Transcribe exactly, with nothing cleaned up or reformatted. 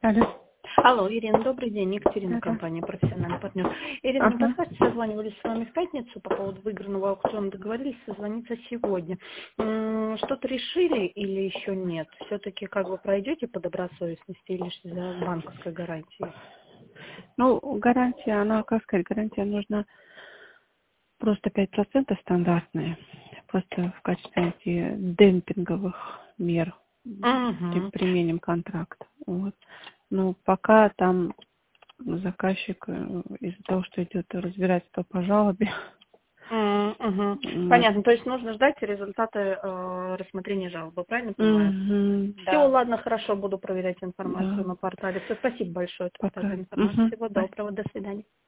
Алло. Алло, Ирина, добрый день. Екатерина, Да-да. компания «Профессиональный партнер». Ирина, не Ага. подскажете, созванивались с вами в пятницу по поводу выигранного аукциона, договорились созвониться сегодня. М, Что-то решили или еще нет? Все-таки как вы пройдете по добросовестности или же за банковской гарантией? Ну, гарантия, она, как сказать, гарантия нужна просто пять процентов стандартные. Просто в качестве антидемпинговых мер м, Угу. применим контракт. Вот. Но пока там заказчик э, из-за того, что идет разбирательство по жалобе, Угу. вот. Понятно, то есть нужно ждать результаты э, рассмотрения жалобы, правильно понимаю? Мгм, Все, да, ладно, хорошо, буду проверять информацию да, на портале. Все, спасибо большое тогда за пока. информацию. Мгм, Всего спасибо. доброго, до свидания.